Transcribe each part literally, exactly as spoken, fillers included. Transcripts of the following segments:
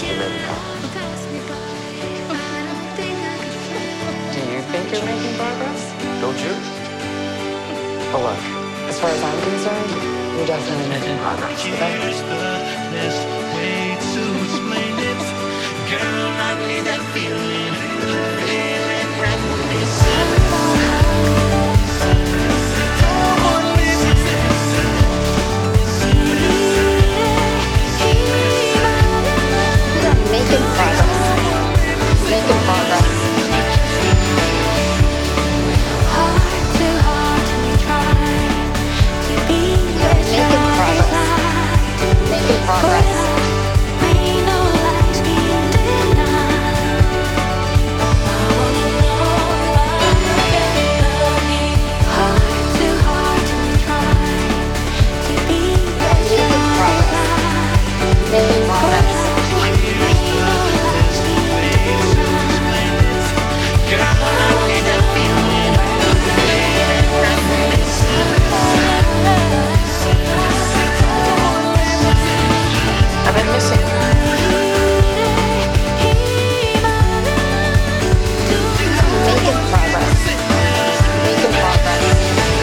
must be making progress. Do you think you're making progress? Don't you? Well, look, as far as I'm concerned, you're definitely making progress. Okay? Here's the best way to explain it. Girl, I need that feeling. Feeling reminiscent. Making progress. Making progress. Making progress. Making progress. I've been missing you. Making progress. Making progress.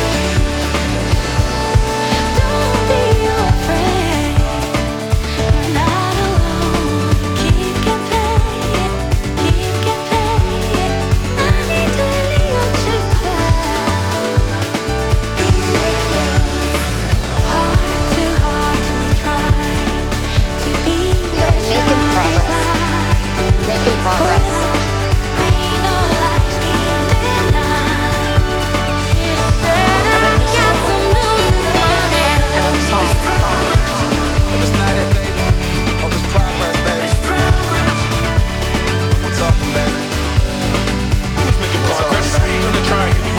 Making progress. If it's not it, baby, hope it's progress, baby. We're talking, baby. Who's making progress? Turn the triangle.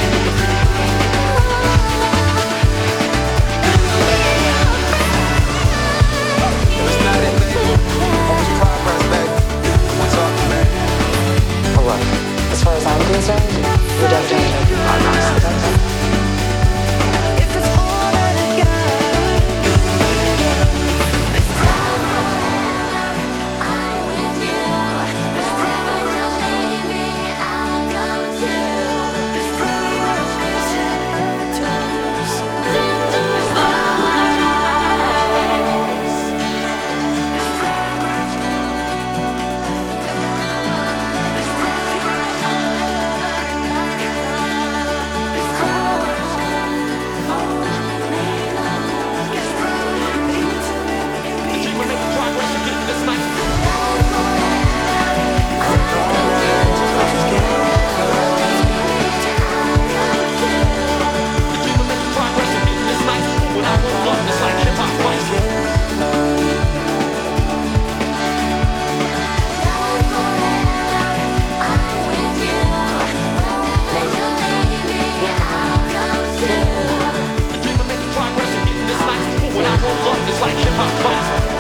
If it's not it, baby, hope it's progress, baby. We're talking, baby. Well, look, as far as I'm concerned, you're definitely making progress. Okay? When I roll up, it's like hip hop classic.